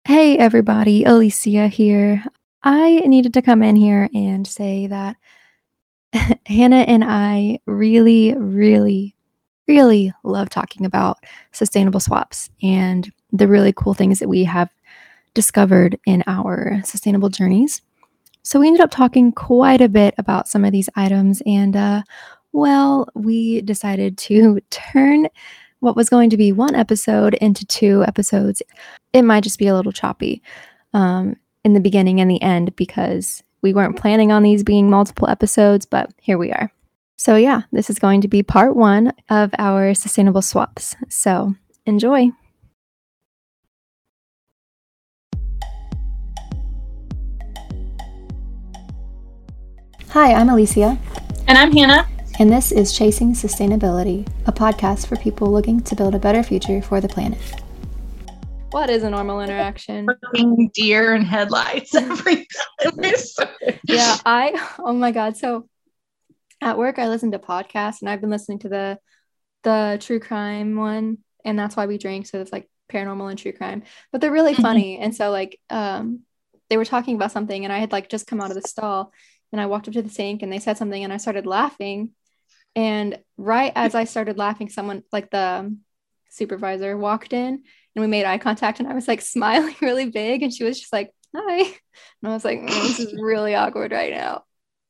Hey everybody, Alicia here. I needed to come in here and say that Hannah and I really love talking about sustainable swaps and the really cool things that we have discovered in our sustainable journeys. So we ended up talking quite a bit about some of these items and we decided to turn what was going to be one episode into two episodes. It might just be a little choppy in the beginning and the end because we weren't planning on these being multiple episodes, but here we are. So yeah, this is going to be part one of our sustainable swaps. So enjoy. Hi, I'm Alicia. And I'm Hannah. And this is Chasing Sustainability, a podcast for people looking to build a better future for the planet. What is a normal interaction? Fucking deer in headlights every time. Yeah, oh my God. So at work, I listen to podcasts and I've been listening to the true crime one. And that's why we drink. So it's like paranormal and true crime, but they're really funny. And so they were talking about something and I had like just come out of the stall and I walked up to the sink and they said something and I started laughing. And right as I started laughing, someone like the supervisor walked in and we made eye contact and I was like smiling really big and she was just like, hi. And I was like, this is really awkward right now.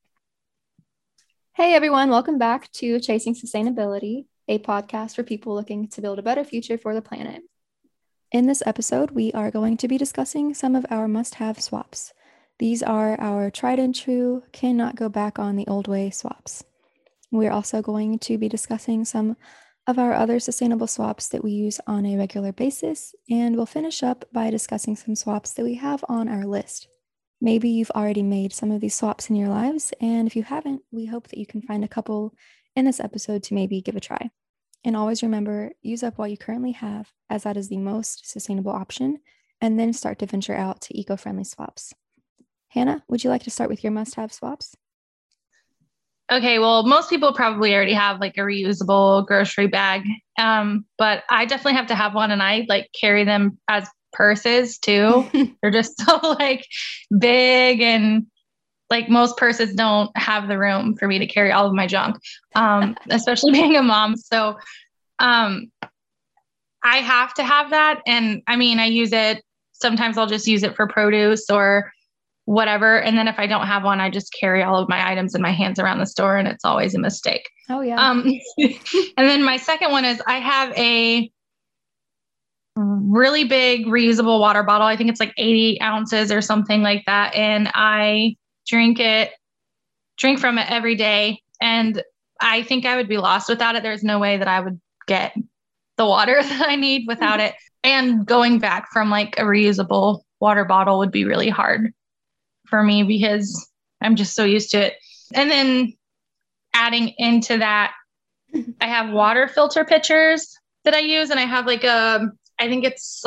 Hey everyone, welcome back to Chasing Sustainability, a podcast for people looking to build a better future for the planet. In this episode, we are going to be discussing some of our must-have swaps. These are our tried and true, cannot go back on the old way swaps. We're also going to be discussing some of our other sustainable swaps that we use on a regular basis, and we'll finish up by discussing some swaps that we have on our list. Maybe you've already made some of these swaps in your lives, and if you haven't, we hope that you can find a couple in this episode to maybe give a try. And always remember, use up what you currently have, as that is the most sustainable option, and then start to venture out to eco-friendly swaps. Hannah, would you like to start with your must-have swaps? Okay, well, most people probably already have like a reusable grocery bag, but I definitely have to have one, and I like carry them as purses too. They're just so like big, and like most purses don't have the room for me to carry all of my junk, especially being a mom. So I have to have that, and I mean, I use it. Sometimes I'll just use it for produce or whatever. And then if I don't have one, I just carry all of my items in my hands around the store, and it's always a mistake. Oh, yeah. And then my second one is I have a really big reusable water bottle. I think it's like 80 ounces or something like that. And I drink from it every day. And I think I would be lost without it. There's no way that I would get the water that I need without it. And going back from like a reusable water bottle would be really hard for me because I'm just so used to it. And then adding into that, I have water filter pitchers that I use. And I have like I think it's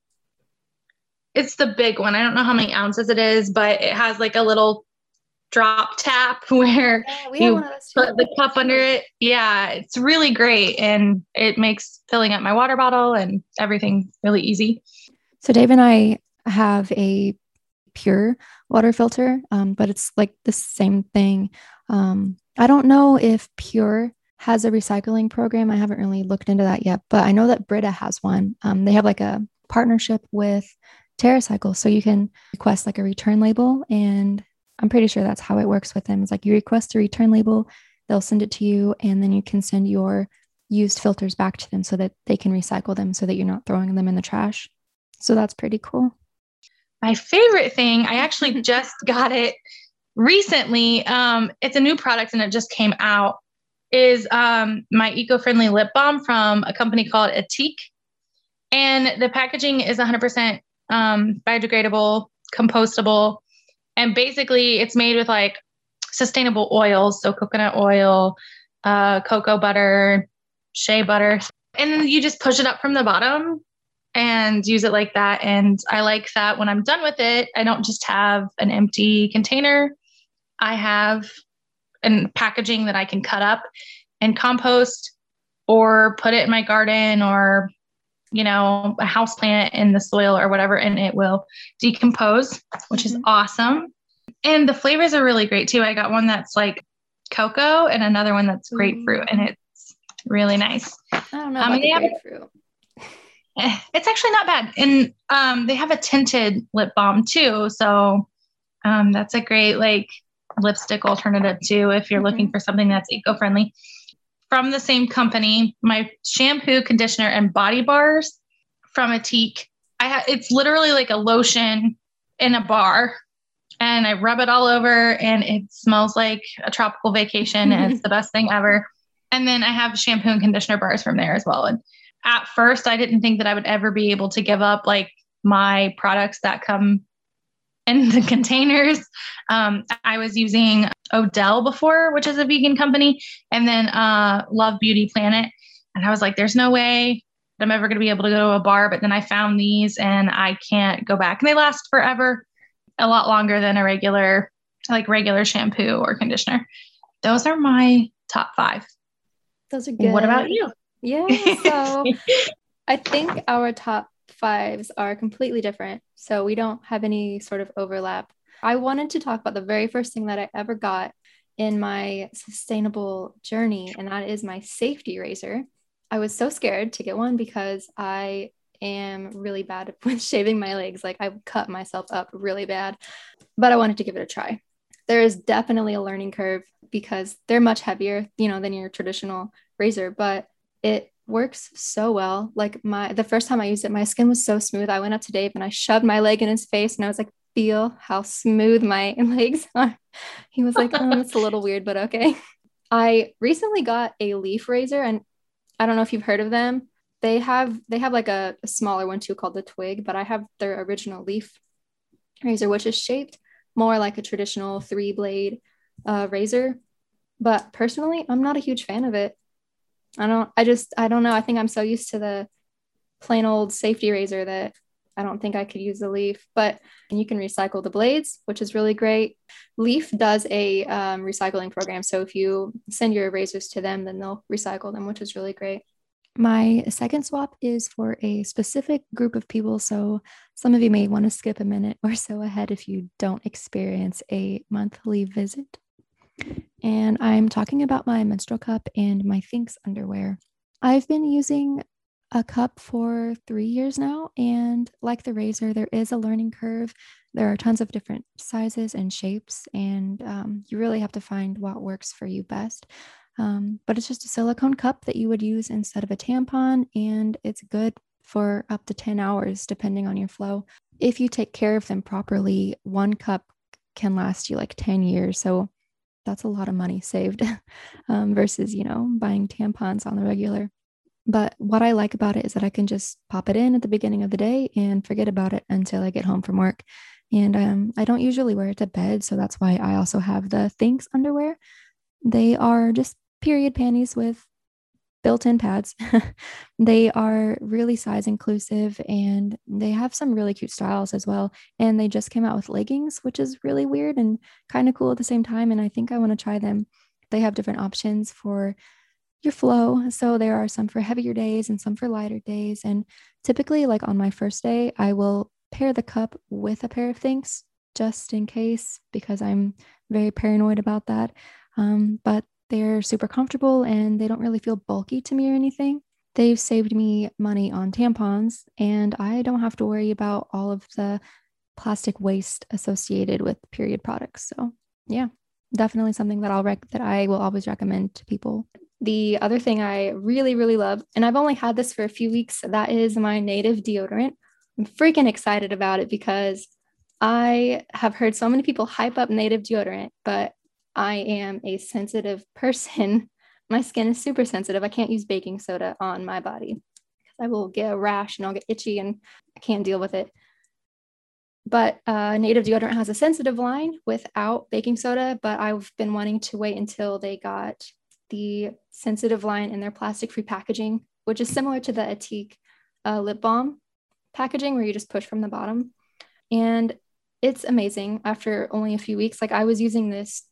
the big one. I don't know how many ounces it is, but it has like a little drop tap where you put the cup under it. Yeah, it's really great. And it makes filling up my water bottle and everything really easy. So Dave and I have a pure water filter, but it's like the same thing. I don't know if Pure has a recycling program. I haven't really looked into that yet, but I know that Brita has one. They have like a partnership with TerraCycle, so you can request like a return label, and I'm pretty sure that's how it works with them. It's like you request a return label, they'll send it to you, and then you can send your used filters back to them so that they can recycle them so that you're not throwing them in the trash. So that's pretty cool. My favorite thing, I actually just got it recently. It's a new product and it just came out, is my eco-friendly lip balm from a company called Etique. And the packaging is 100% biodegradable, compostable. And basically it's made with like sustainable oils. So coconut oil, cocoa butter, shea butter. And then you just push it up from the bottom and use it like that. And I like that when I'm done with it, I don't just have an empty container. I have packaging that I can cut up and compost or put it in my garden or a house plant in the soil or whatever, and it will decompose, which is awesome. And the flavors are really great too. I got one that's like cocoa and another one that's grapefruit, and it's really nice. I don't know about the grapefruit. It's actually not bad. And they have a tinted lip balm too. So that's a great like lipstick alternative too, if you're looking for something that's eco-friendly. From the same company, my shampoo, conditioner, and body bars from Etique. It's literally like a lotion in a bar, and I rub it all over, and it smells like a tropical vacation, and it's the best thing ever. And then I have shampoo and conditioner bars from there as well. And at first, I didn't think that I would ever be able to give up like my products that come in the containers. I was using Odell before, which is a vegan company, and then Love Beauty Planet. And I was like, there's no way that I'm ever going to be able to go to a bar. But then I found these and I can't go back. And they last forever, a lot longer than a regular shampoo or conditioner. Those are my top 5. Those are good. What about you? Yeah. So I think our top 5s are completely different. So we don't have any sort of overlap. I wanted to talk about the very first thing that I ever got in my sustainable journey, and that is my safety razor. I was so scared to get one because I am really bad with shaving my legs. Like I cut myself up really bad, but I wanted to give it a try. There is definitely a learning curve because they're much heavier, than your traditional razor, but it works so well. Like the first time I used it, my skin was so smooth. I went up to Dave and I shoved my leg in his face and I was like, feel how smooth my legs are. He was like, oh, that's a little weird, but okay. I recently got a leaf razor, and I don't know if you've heard of them. They have like a smaller one too called the Twig, but I have their original leaf razor, which is shaped more like a traditional 3-blade razor. But personally, I'm not a huge fan of it. I don't know. I think I'm so used to the plain old safety razor that I don't think I could use the leaf, but you can recycle the blades, which is really great. Leaf does a recycling program. So if you send your razors to them, then they'll recycle them, which is really great. My second swap is for a specific group of people. So some of you may want to skip a minute or so ahead if you don't experience a monthly visit. And I'm talking about my menstrual cup and my Thinx underwear. I've been using a cup for 3 years now, and like the razor, there is a learning curve. There are tons of different sizes and shapes, and you really have to find what works for you best. But it's just a silicone cup that you would use instead of a tampon, and it's good for up to 10 hours depending on your flow. If you take care of them properly, one cup can last you like 10 years. So that's a lot of money saved versus, buying tampons on the regular. But what I like about it is that I can just pop it in at the beginning of the day and forget about it until I get home from work. And I don't usually wear it to bed. So that's why I also have the Thinx underwear. They are just period panties with built-in pads. They are really size inclusive and they have some really cute styles as well. And they just came out with leggings, which is really weird and kind of cool at the same time. And I think I want to try them. They have different options for your flow. So there are some for heavier days and some for lighter days. And typically, like on my first day, I will pair the cup with a pair of Thinx just in case, because I'm very paranoid about that. But they're super comfortable and they don't really feel bulky to me or anything. They've saved me money on tampons, and I don't have to worry about all of the plastic waste associated with period products. So yeah, definitely something that that I will always recommend to people. The other thing I really, really love, and I've only had this for a few weeks, that is my Native deodorant. I'm freaking excited about it because I have heard so many people hype up Native deodorant, but I am a sensitive person. My skin is super sensitive. I can't use baking soda on my body because I will get a rash and I'll get itchy and I can't deal with it. But Native deodorant has a sensitive line without baking soda, but I've been wanting to wait until they got the sensitive line in their plastic-free packaging, which is similar to the Etique lip balm packaging where you just push from the bottom. And it's amazing after only a few weeks. Like I was using this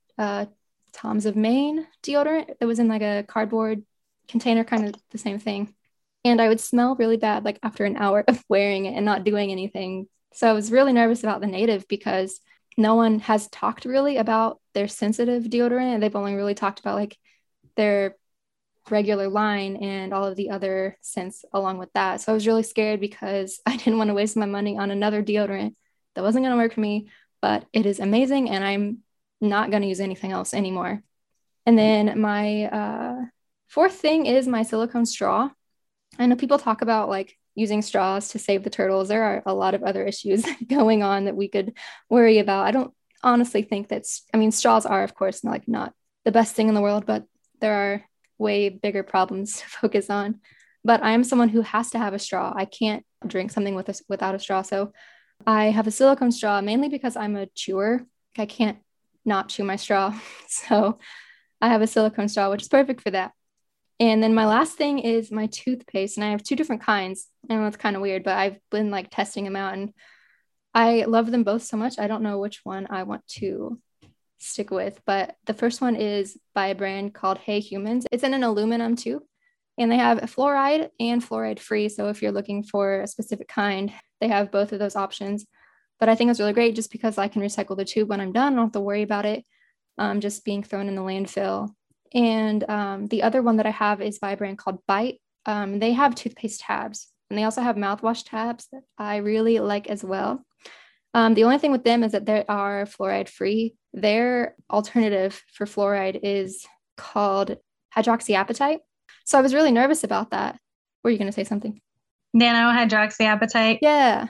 Tom's of Maine deodorant that was in like a cardboard container, kind of the same thing. And I would smell really bad like after an hour of wearing it and not doing anything. So I was really nervous about the Native because no one has talked really about their sensitive deodorant. They've only really talked about like their regular line and all of the other scents along with that. So I was really scared because I didn't want to waste my money on another deodorant that wasn't going to work for me, but it is amazing and I'm not going to use anything else anymore. And then my fourth thing is my silicone straw. I know people talk about like using straws to save the turtles. There are a lot of other issues going on that we could worry about. I don't honestly think straws are, of course, not the best thing in the world, but there are way bigger problems to focus on. But I am someone who has to have a straw. I can't drink something without a straw. So I have a silicone straw mainly because I'm a chewer. I can't not chew my straw. So I have a silicone straw, which is perfect for that. And then my last thing is my toothpaste. And I have two different kinds. I know it's kind of weird, but I've been like testing them out and I love them both so much. I don't know which one I want to stick with, but the first one is by a brand called Hey Humans. It's in an aluminum tube and they have fluoride and fluoride free. So if you're looking for a specific kind, they have both of those options. But I think it's really great just because I can recycle the tube when I'm done. I don't have to worry about it just being thrown in the landfill. And the other one that I have is by a brand called Bite. They have toothpaste tabs and they also have mouthwash tabs that I really like as well. The only thing with them is that they are fluoride free. Their alternative for fluoride is called hydroxyapatite. So I was really nervous about that. Were you going to say something? Nano hydroxyapatite. Yeah.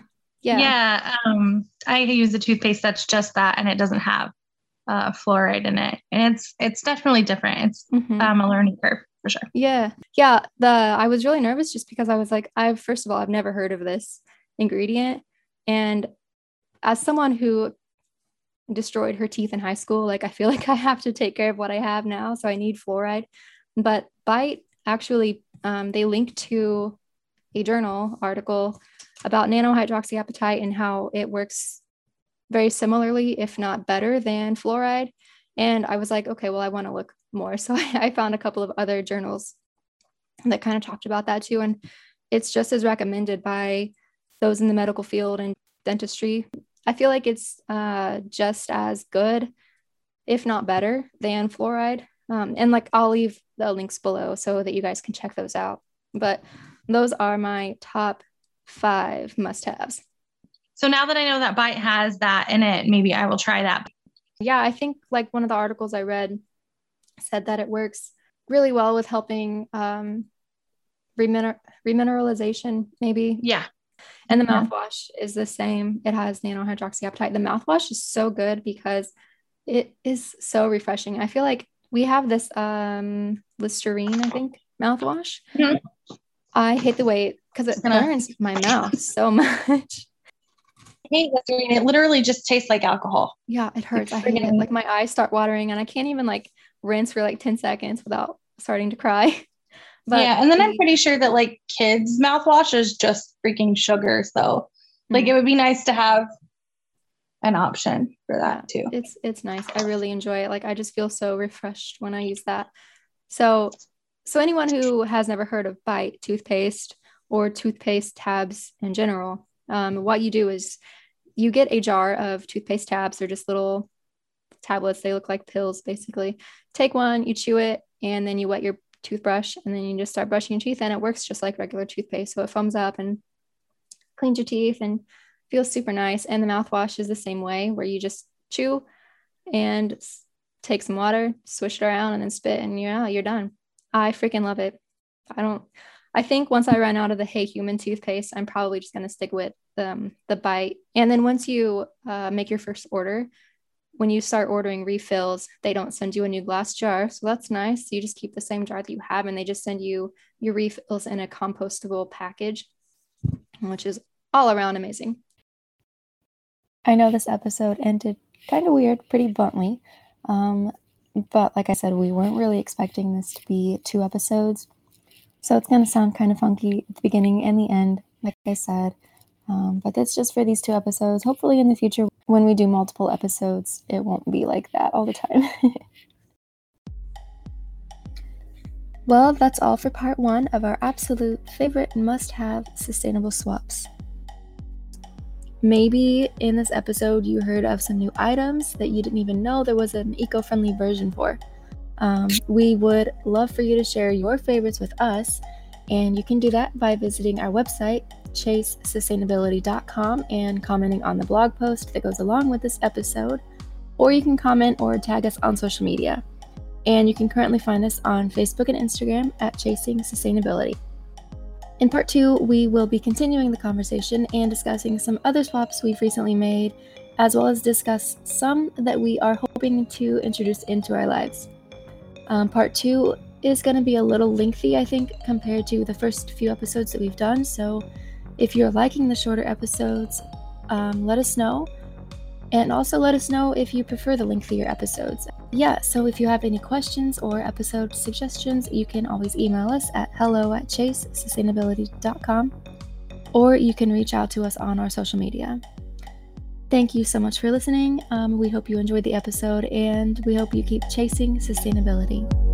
I use a toothpaste that's just that, and it doesn't have fluoride in it, and it's definitely different. It's a learning curve for sure. Yeah. I was really nervous just because I was like, first of all, I've never heard of this ingredient, and as someone who destroyed her teeth in high school, like I feel like I have to take care of what I have now, so I need fluoride. But Bite actually, they link to a journal article about nanohydroxyapatite and how it works very similarly, if not better than fluoride. And I was like, okay, well, I want to look more. So I found a couple of other journals that kind of talked about that too. And it's just as recommended by those in the medical field and dentistry. I feel like it's just as good, if not better, than fluoride. And like I'll leave the links below so that you guys can check those out. But those are my top 5 must-haves. So now that I know that Bite has that in it, maybe I will try that. Yeah, I think like one of the articles I read said that it works really well with helping remineralization, maybe. Yeah. And the mouthwash is the same. It has nanohydroxyapatite. The mouthwash is so good because it is so refreshing. I feel like we have this Listerine, I think, mouthwash. Mm-hmm. I hate the way because it burns my mouth so much. I hate Listerine. It literally just tastes like alcohol. Yeah, it hurts. I hate it. Like my eyes start watering and I can't even like rinse for like 10 seconds without starting to cry. But yeah, and then I'm pretty sure that like kids' mouthwash is just freaking sugar. So like it would be nice to have an option for that too. It's nice. I really enjoy it. Like I just feel so refreshed when I use that. So anyone who has never heard of Bite toothpaste or toothpaste tabs in general, what you do is you get a jar of toothpaste tabs. They're just little tablets. They look like pills, basically. Take one, you chew it, and then you wet your toothbrush, and then you just start brushing your teeth, and it works just like regular toothpaste. So it foams up and cleans your teeth and feels super nice. And the mouthwash is the same way, where you just chew and take some water, swish it around, and then spit, and you're done. I freaking love it. I think once I run out of the Hey Human toothpaste, I'm probably just going to stick with the Bite. And then once you make your first order, when you start ordering refills, they don't send you a new glass jar. So that's nice. You just keep the same jar that you have, and they just send you your refills in a compostable package, which is all around amazing. I know this episode ended kind of weird, pretty bluntly. But like I said, we weren't really expecting this to be 2 episodes. So it's going to sound kind of funky at the beginning and the end, like I said. But it's just for these 2 episodes. Hopefully in the future, when we do multiple episodes, it won't be like that all the time. Well, that's all for part 1 of our absolute favorite must-have sustainable swaps. Maybe in this episode you heard of some new items that you didn't even know there was an eco-friendly version for. We would love for you to share your favorites with us, and you can do that by visiting our website, chasesustainability.com, and commenting on the blog post that goes along with this episode, or you can comment or tag us on social media. And you can currently find us on Facebook and Instagram at Chasing Sustainability. In part 2, we will be continuing the conversation and discussing some other swaps we've recently made, as well as discuss some that we are hoping to introduce into our lives. Part 2 is going to be a little lengthy, I think, compared to the first few episodes that we've done. So if you're liking the shorter episodes, let us know. And also let us know if you prefer the lengthier episodes. Yeah, so if you have any questions or episode suggestions, you can always email us at hello@chasesustainability.com, or you can reach out to us on our social media. Thank you so much for listening. We hope you enjoyed the episode, and we hope you keep chasing sustainability.